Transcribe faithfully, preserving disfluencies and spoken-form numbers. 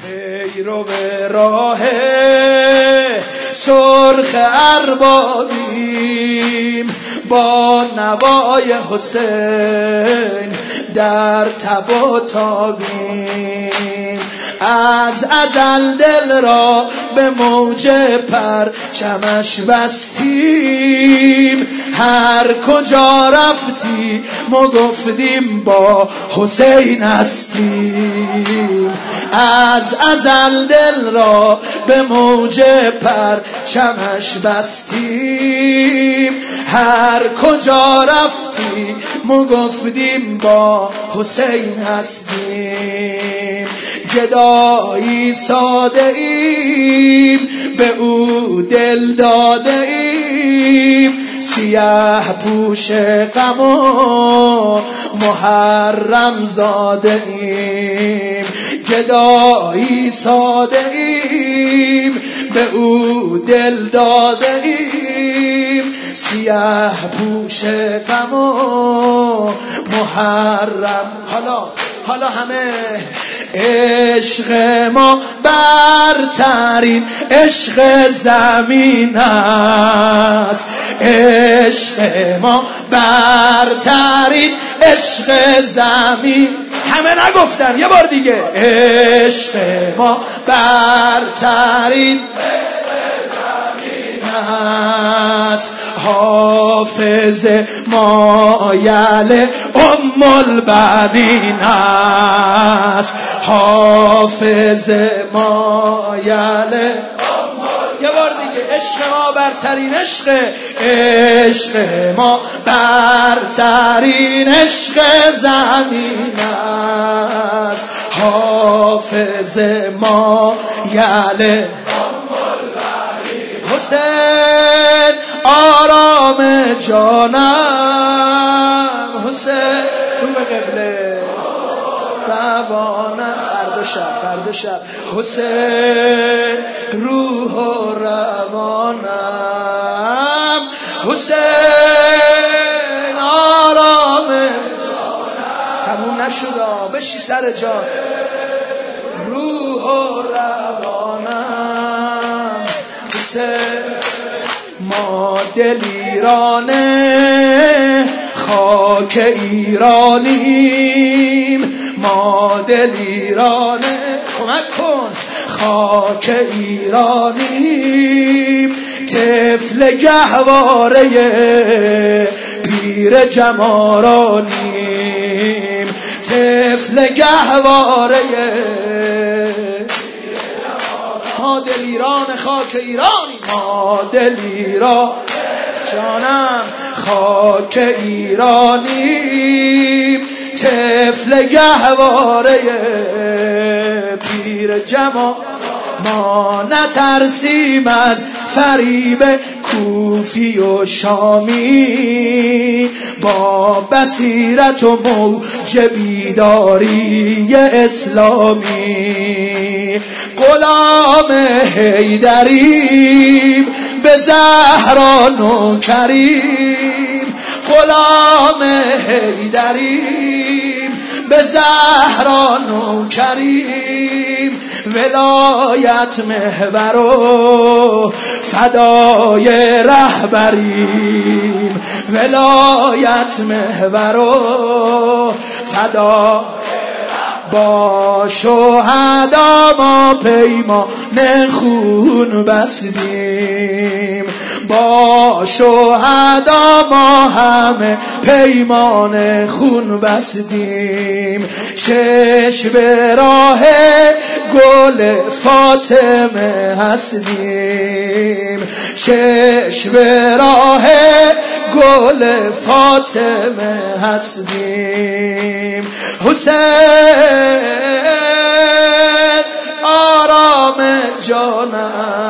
پیرو راه سرخ اربابیم، با نوای حسین در تب و تابیم. از ازل دل را به موج پرچمش بستیم، هر کجا رفتی ما گفتیم با حسین هستیم. از ازل دل را به موج پرچمش بستیم، هر کجا رفتی ما گفتیم با حسین هستیم. گدایی ساده ایم به او دل داده ایم، سیاه پوش غم و محرم زاده ایم. گدایی ساده ایم به او دل داده ایم، سیاه پوش غم و محرم. حالا حالا همه عشق ما برترین عشق زمین است، عشق ما برترین عشق زمین. همه نگفتم یه بار دیگه، عشق ما برترین عشق زمین است، حافظ مایل ام البنین است، حافظ مایل. یه بار دیگه، عشق ما برترین عشق، عشق ما برترین عشق زمین است، حافظ مایل حسین آرام جانم، حسین رو به قبله روانم. فردا شب فردا شب حسین روح و روانم، حسین آرام جانم. تموم نشدا بشی سر جات، روح و روانم حسین. ما دل ایرانه خاک ایرانیم، ما دل ایرانه کمک کن خاک ایرانیم، طفل گهواره پیر جمارانیم، طفل گهواره. ما دل ایران خاک ایرانی، ما دل ایران جانم خاک ایرانیم، طفل گهواره پیر جما. ما نترسیم از فریب کوفی و شامی، با بصیرت و موج بیداری اسلامی. غلام حیدریم به زهرا نوکریم، غلام حیدریم به زهرا نوکریم، ولایت محور و فدای رهبریم، ولایت محور و فدای. با شهدا ما پیمان خون بستیم، با شهدا ما همه پیمان خون بستیم. چشم به راه گل فاطمه هستیم، چشم به راه گل فاطمه هستیم. حسین آرام جانم